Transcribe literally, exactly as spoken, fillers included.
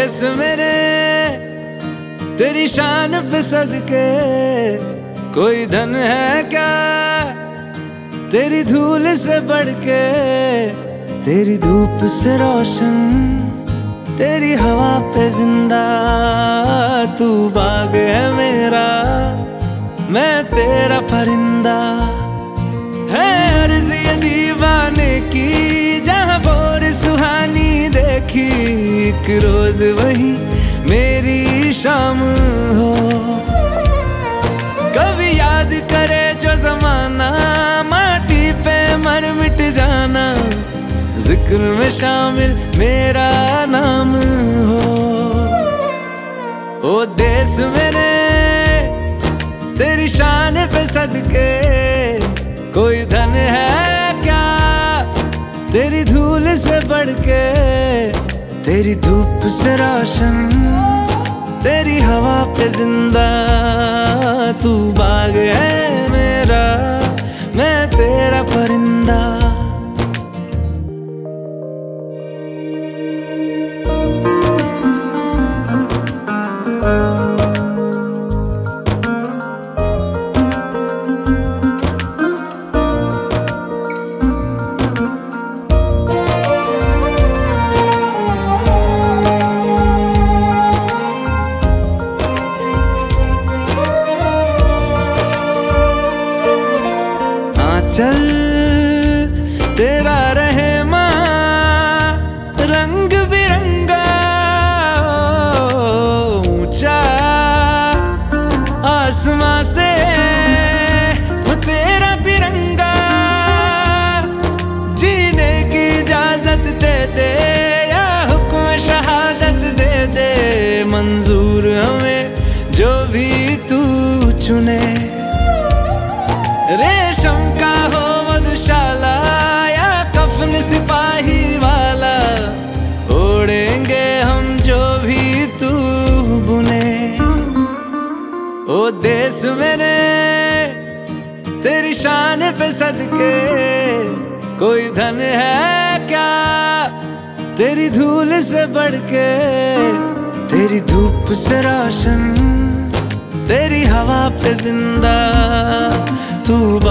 देश मेरे तेरी शान पे सदके, कोई धन है क्या तेरी धूल से बढ़ के। तेरी धूप से रोशन, तेरी हवा पे जिंदा, तू बाग है मेरा, मैं तेरा परिंदा। है अर्ज़ ये दीवाने की, जहाँ बोर सुहानी देखी, एक रोज वही मेरी शाम हो। कभी याद करे जो जमाना, माटी पे मर मिट जाना, जिक्र में शामिल मेरा नाम हो। ओ देश मेरे तेरी शान पे सदके, कोई धन है क्या तेरी धूल से बढ़ के। तेरी धूप से रोशन, तेरी हवा पे जिंदा, तू बाग है मेरा, मैं तेरा परिंदा। चल तेरा रहे माँ रंग बिरंगा, ऊंचा आसमां से तेरा तिरंगा। जीने की इजाजत दे दे या हुक्म शहादत दे दे, मंजूर हमें जो भी तू चुने। रेशम का हो मधुशाला या कफन सिपाही वाला, ओढ़ेंगे हम जो भी तू बुने। ओ देश मेरे तेरी शान पे सदके, कोई धन है क्या तेरी धूल से बढ़ के। तेरी धूप से रोशन, तेरी हवा पे जिंदा, तू